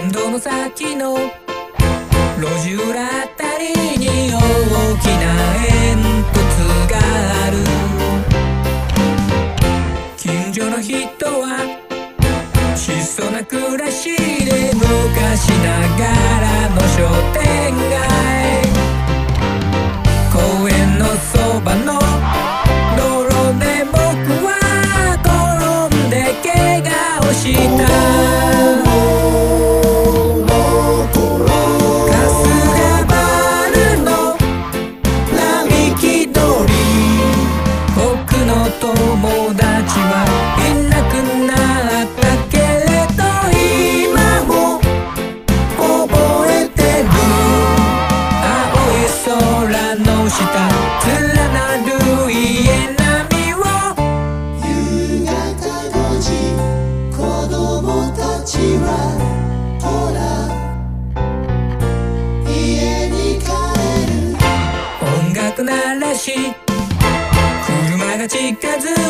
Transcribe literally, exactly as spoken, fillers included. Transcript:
県道の先の路地裏あたりに大きな煙突がある。近所の人は質素な暮らしで昔ながらの商店街、公園のそばの道路で僕は転んで怪我をした。友達はいなくなったけれど今も覚えてる。青い空の下連なる家並みを。 夕方ごじ子供たちはほら家に帰る。 音楽鳴らし車が近づ